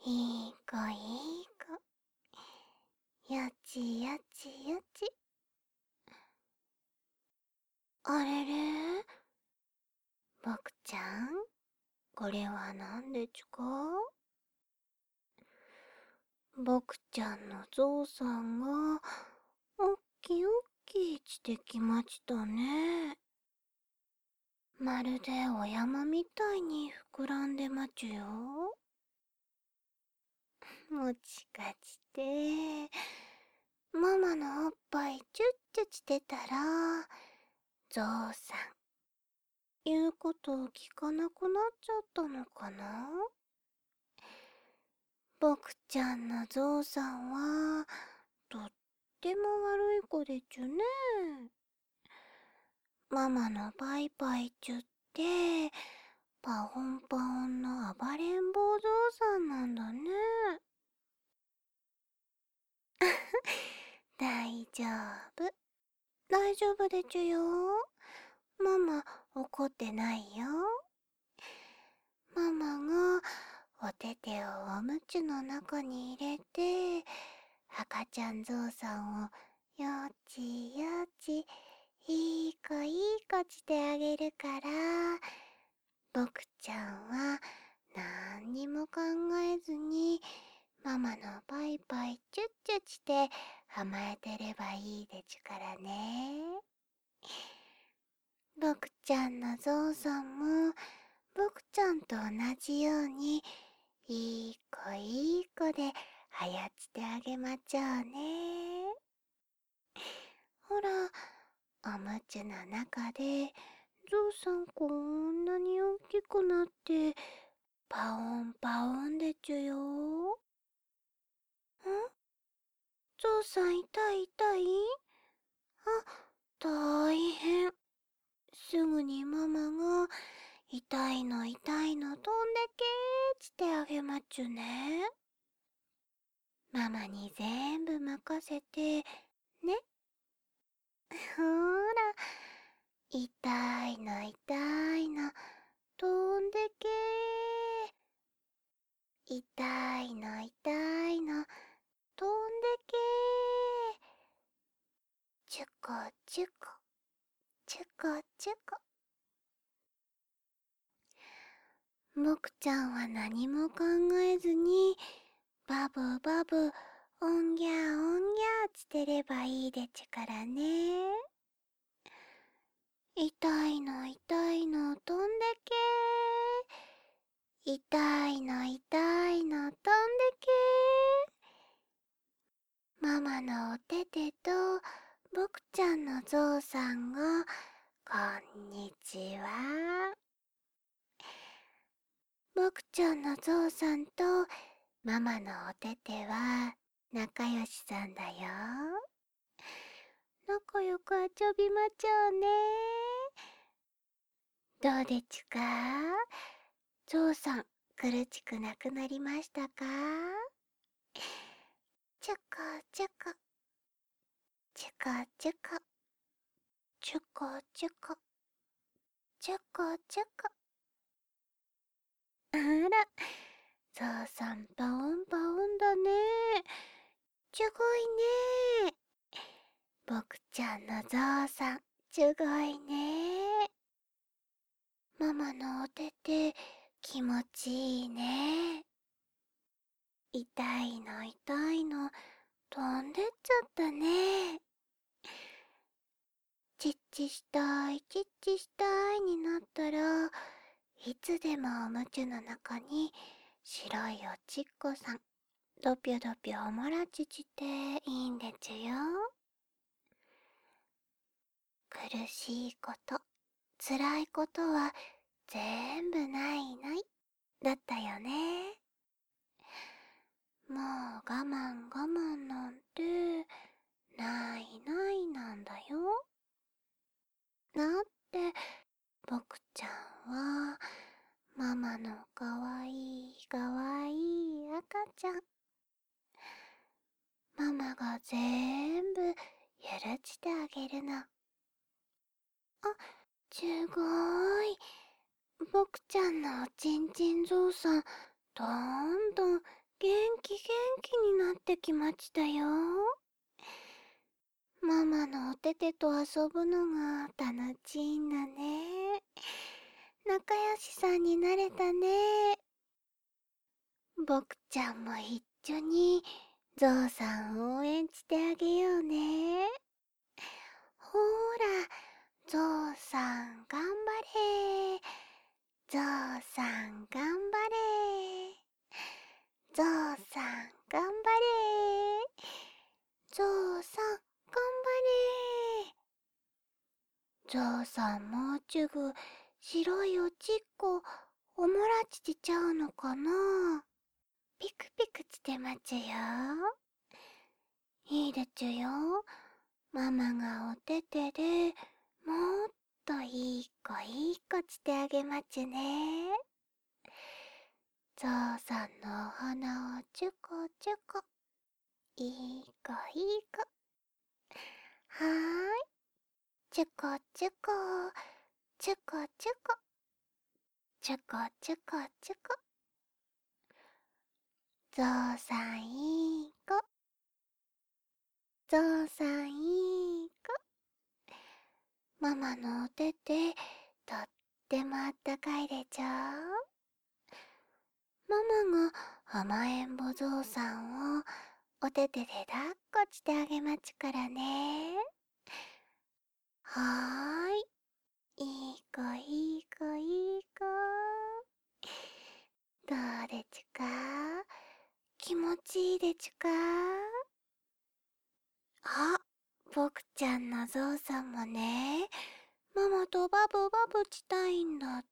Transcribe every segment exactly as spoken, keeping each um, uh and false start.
いい子いい子。よちよちよち。あれれ、ボクちゃん、これはなんでちゅか？ボクちゃんのゾウさんがおっきおっきいしてきましたね。まるでお山みたいに膨らんでまちゅよ。もしかしてママのおっぱいチュッチュしてたらゾウさん言うことを聞かなくなっちゃったのかな？ボクちゃんのゾウさんはとっても悪い子でちゅね。ママのパイパイチュってパホンパホンの暴れん坊ゾウさんなんだね。大丈夫大丈夫でちゅよ。ママ怒ってないよ。ママがおててをおむつの中に入れて赤ちゃんゾウさんをよちよちいい子いい子してあげるから、ボクちゃんはなんにも考えずにママのパイパイチュッチュして甘えてればいいでちゅからね。ボクちゃんのゾウさんもボクちゃんと同じようにいい子いい子であやつってあげまちゃうね。ほら、おむつの中でゾウさんこんなに大きくなってパオンパオンでちゅよ。ん？ゾウさん痛い痛い？あ、大変。すぐにママが痛いの痛いの飛んでけーしてあげまちゅね。ママに全部任せてね。ほーら、痛いの痛いの飛んでけー。痛いの痛いの飛んでけー。チュコチュコチュコチュコ。ボクちゃんは何も考えずにバブバブおんぎゃーおんぎゃーつてればいいでちゅからね。痛いの痛いの飛んでけー。痛いの痛いの飛んでけー。ママのおててとボクちゃんのゾウさんがこんにちは。ボクちゃんのゾウさんとママのおてては仲良しさんだよ。仲良く遊びまちゃうね。どうでちゅか？ゾウさん苦しくなくなりましたか？チュコチュコチュコチュコチュコチュコチュコチュコ。あら、ゾウさんパオンパオンだね。ちゅごいね。ボクちゃんのゾウさんちゅごいね。ママのおてて気持ちいいね。痛いの痛いの飛んでっちゃったね。チッチしたいチッチしたいになったらいつでもおむつの中に白いおちっこさんドピョドピョおもらちしていいんでちゅよ。苦しいこと辛いことは全部ないないだったよね。もう我慢我慢なんてないないなんだよ。だってボクちゃんはママのかわいいかわいい赤ちゃん。ママが全部許してあげるの。あ、すごーい。ボクちゃんのおちんちんゾウさんどんどんってきましたよ。ママのおててと遊ぶのが楽しいんだね。仲良しさんになれたね。僕ちゃんも一緒にゾウさん応援してあげようね。ほーら、ゾウさん頑張れ。ゾウさん頑張れ。ゾウさん頑張れ。ゾウさん頑張れ。ゾウさんもうちゅぐ白いおちっこおもらちちちゃうのかな。ピクピクしてまちゅよ。いいでちゅよ。ママがおててでもっといい子いい子してあげまちゅね。ゾウさんのお鼻をチュコチュコ。いい子いい子。はーい。チュコチュコ。チュコチュコ。チュコチュコチュコ。ゾウさんいい子。ゾウさんいい子。ママのおててとってもあったかいでちょ。ママが甘えんぼゾウさんをおててで抱っこしてあげまちゅからね。はーい。いい子いい子いい子。どうでちゅか？気持ちいいでちゅか？あ、僕ちゃんのゾウさんもね、ママとバブバブしたいんだって。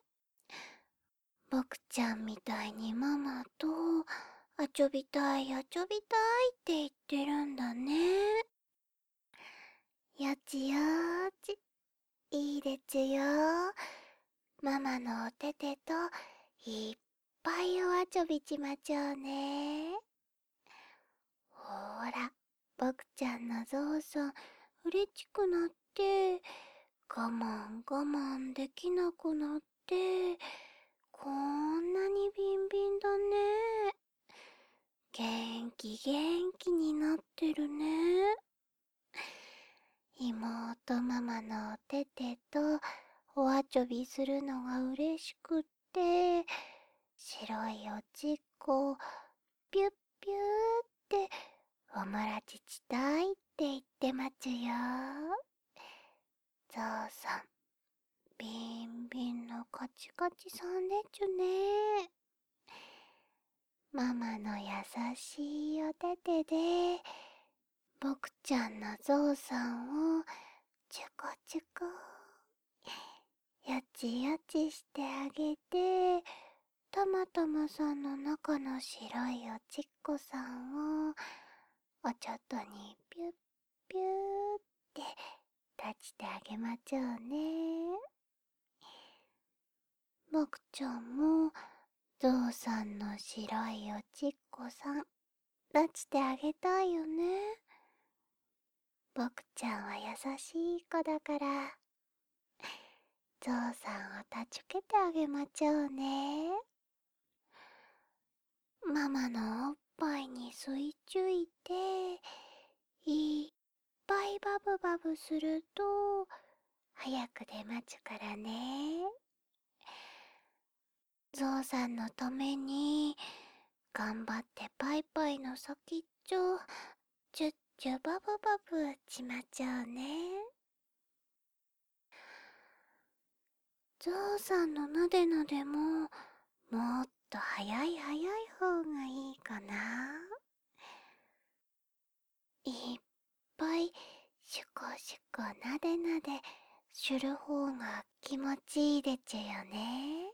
僕ちゃんみたいにママと遊びたい遊びたいって言ってるんだね。よちよーち、いいでちゅよ。ママのおててといっぱいお遊びちまちょうね。ほーら、僕ちゃんのゾウさんうれちくなって我慢我慢できなくなってこんなにビンビンだね。元気元気になってるね。妹ママのおててとおあちょびするのがうれしくって白いおちっこをピュッピューっておもらちしたいって言ってまちゅよ。ゾウさんビンビンのカチカチさんでちゅね。ママの優しいおててで僕ちゃんのゾウさんをチュコチュコよちよちしてあげて、たまたまさんの中の白いおちっこさんをおちょっとにピュッピューって立ちてあげまちょうね。僕ちゃんもゾウさんの白いおちっこさん立ちてあげたいよね。僕ちゃんは優しい子だからゾウさんをたちけてあげまちょうね。ママのおっぱいに吸い付いていっぱいバブバブすると早く出まちゅからね。ゾウさんのために頑張ってパイパイの先っちょチュッチュバブバブしまちゃうね。ゾウさんのなでなでももっと早い早い方がいいかな。いっぱいシュコシュコなでなでする方が気持ちいいでちゅよね。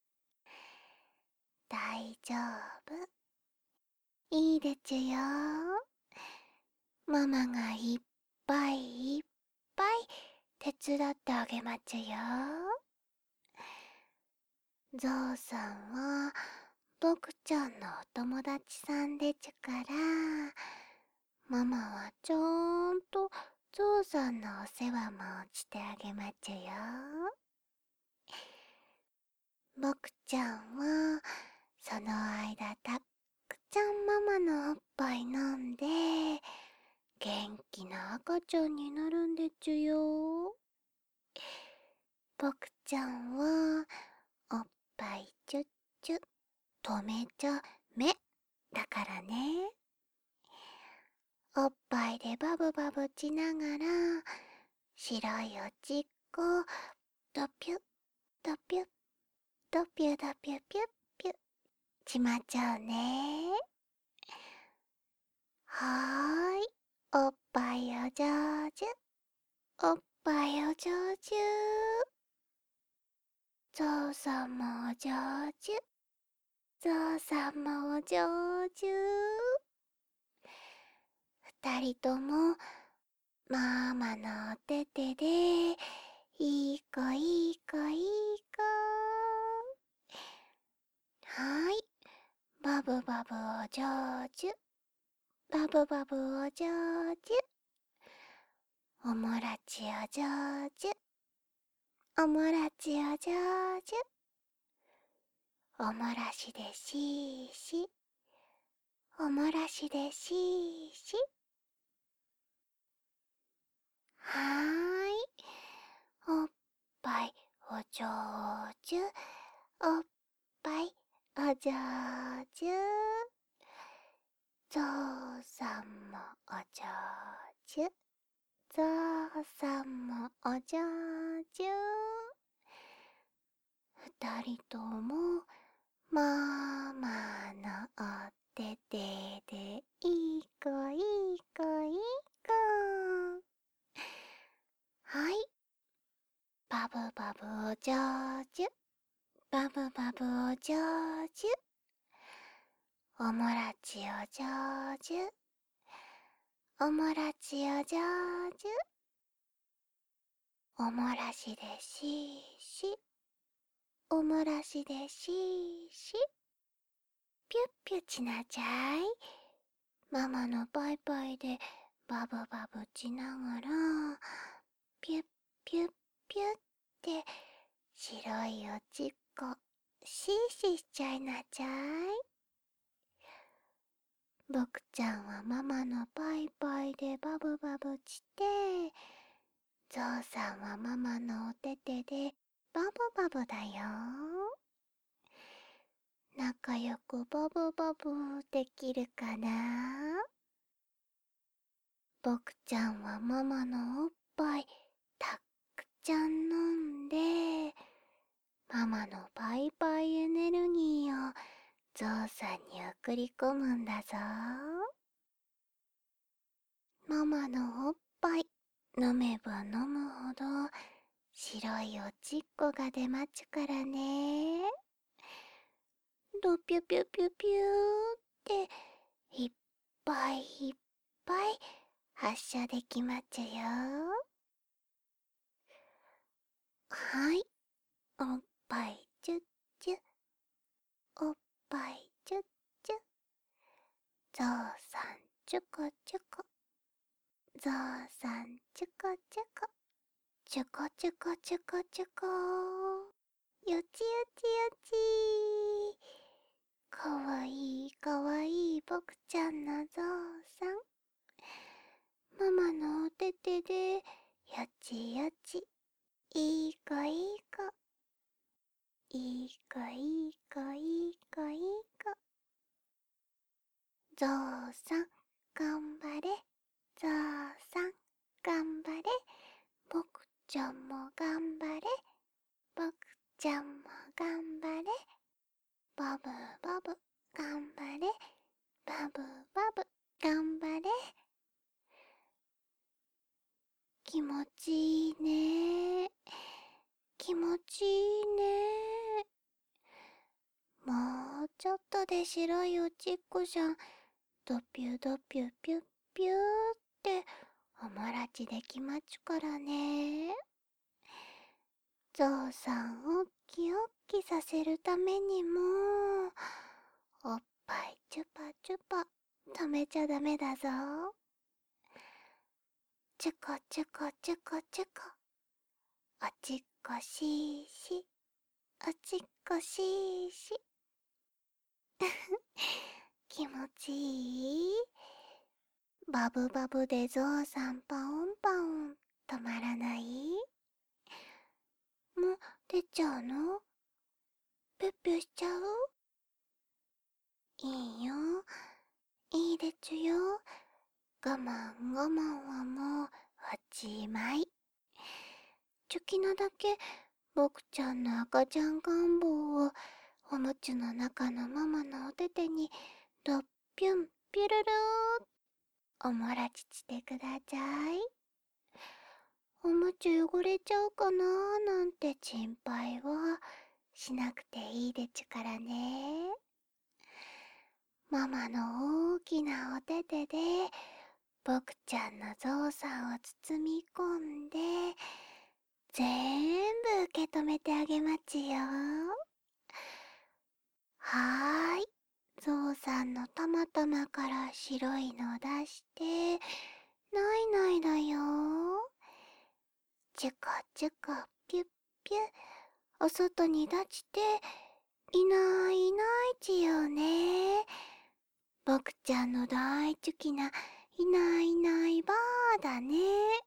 大丈夫。いいでちゅよ。ママがいっぱいいっぱい手伝ってあげまちゅよ。ゾウさんは僕ちゃんのお友達さんでちゅからママはちゃんとゾウさんのお世話もしてあげまちゅよ。僕ちゃんはその間たっくちゃんママのおっぱい飲んで元気な赤ちゃんになるんでちゅよ。僕ちゃんはおっぱいチュッチュ止めちゃめだからね。おっぱいでバブバブちながら白いおちっこドピュッドピュッドピュドピュピュッピュッちまっちゃうね。はーい、おっぱいをジョージュ、おっぱいをジョージュ、ゾウさんもおジョージュ、ゾウさんもおジョージュ。二人ともママのお手手でいい子いい子いい子。はーい、バブバブおジョージュ、バブバブおジョージュ、おもらちおジョージュ、おもらちおジョージュ、おもらしでしーし、おもらしでしーし。はーい、おっぱいおジョージュ、おっぱいおジョージュ、ゾウさんもおジョージュ、ゾウさんもおジョージュ。二人ともママのお手手でいい子いい子いい子。はい、バブバブおジョージュ、バブバブおジョージュ、おもらちおジョージュ、おもらちおジョージュ、おもらしでしーし、おもらしでしーし。ぴゅっぴゅちなちゃい。ママのパイパイでバブバブちながらぴゅっぴゅっぴゅって白いおちっこシーシーしちゃいなちゃい。僕ちゃんはママのパイパイでバブバブしてゾウさんはママのお手手でバブバブだよ。仲良くバブバブできるかな。僕ちゃんはママのおっぱいたっくちゃん飲んでママのパイパイエネルギーをゾウさんに送り込むんだぞ。ママのおっぱい飲めば飲むほど白いおちっこが出まちゅからね。ドピュピュピュピューっていっぱいいっぱい発射できまちゅよ。はい、おっぱいチュッチュ、おっぱいチュッチュ、ゾウさんチュコチュコ、ゾウさんチュコチュコ、チュコチュコチュコチュコ、よちよちよち。かわいいかわいい僕ちゃんのゾウさん。ママのお手手でよちよち、いい子いい子、いい子いい子いい子いい子。ゾウさん頑張れ、ゾウさん頑張れ、僕ちゃんも頑張れ、僕ちゃんも頑張れ、バブバブ頑張れ、バブバブ頑張れ。気持ちいいね、気持ちいいね。もうちょっとで白いおちっこじゃんドピュドピュピュッピューっておもらちできまちゅからね。ゾウさんおっきおっきさせるためにもおっぱいチュパチュパ止めちゃダメだぞ。チュコチュコチュコチュコ、おちっこしーし、おちっこしーし。 気持ちいい？バブバブでゾウさんパオンパオン止まらない？もう出ちゃうの？ぷっぴゅしちゃう？いいよ、いいでちゅよ。我慢我慢はもうおしまい。チョキなだけボクちゃんの赤ちゃん願望をおむつの中のママのおててにドッピュンピュルルーおもらちしてください。おむつ汚れちゃうかなーなんて心配はしなくていいでちゅからね。ママの大きなおててでボクちゃんのゾウさんを包み込んで全部受け止めてあげまちよ。はーい、ゾウさんのたまたまから白いの出してないないだよ。チュコチュコピュッピュ、お外に出していないいないちよね。ボクちゃんの大好きないないいないばーだね。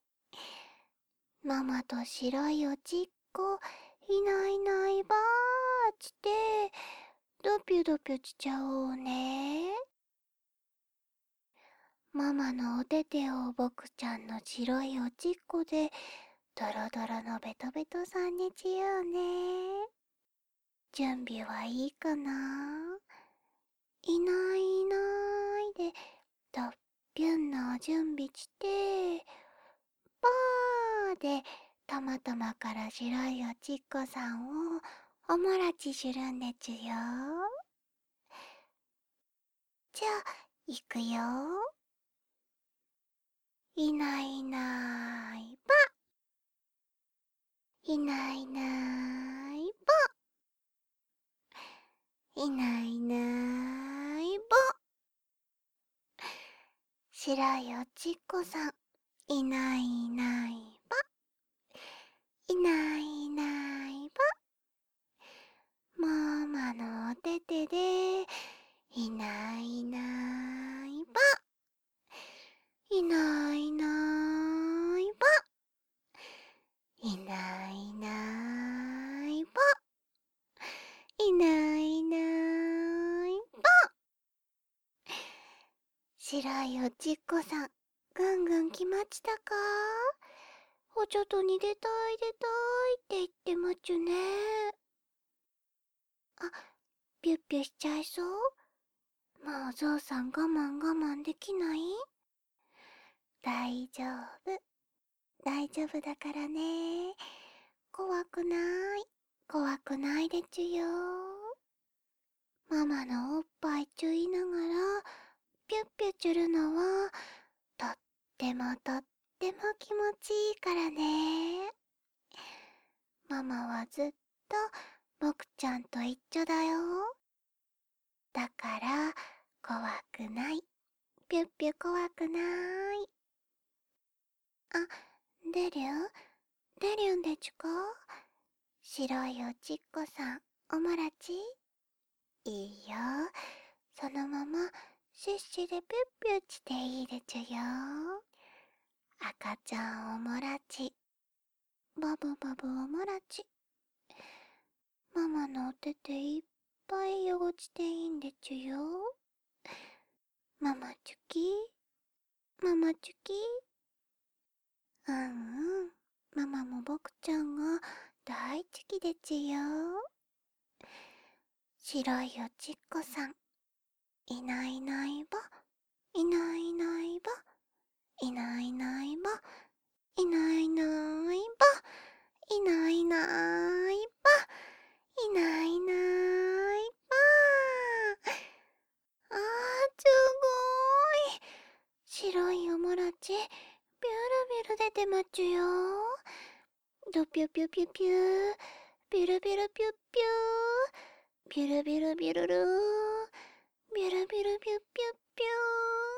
ママと白いおちっこいないいないばーつってドピュドピュしちゃおうね。ママのおててをボクちゃんの白いおちっこでドロドロのベトベトさんにちようね。準備はいいかな？いないいないでドッピュンの準備してパーでたまたまから白いおちっこさんをおもらちするんでちゅよ。じゃあいくよ。いないいないば、いないいないば、いないいないば。白いおちっこさんいないいないば、いないいないば。ママのおててでいないいないば、いないいないば、いないいないば、いないいないば。白いおちっこさんぐんぐん来ましたか？お外に出たい出たいって言ってまちゅね。あ、ピュッピュしちゃいそう？もうゾウさん我慢我慢できない？大丈夫、大丈夫だからね。怖くない、怖くないでちゅよ。ママのおっぱいちゅいながらピュッピュちゅるのはとってもとっても気持ちいいからね。ママはずっとボクちゃんと一緒だよ。だから怖くない、ピュッピュ怖くない。あ、デリュンデリュンでちゅか？白いおちっこさんおもらち？いいよ、そのままシュッシュでピュッピュしていいでちゅよ。赤ちゃんおもらち、バブバブおもらち。ママのおてていっぱい汚していいんでちゅよ。ママチュキ、ママチュキ。うんうん、ママもボクちゃんが大好きでちゅよ。白いおちっこさんいないいないば、いないいないば、いないいないば、いないいないば、いないいないば、いないいないば。あー、すごーい。白いおもらちビュルビュル出てまちゅよ。ドピュピュピュピュー、ビュルビュルピュッピュー、ビュルビュルビュルルー、ビュルビュルピュッピュッピュー。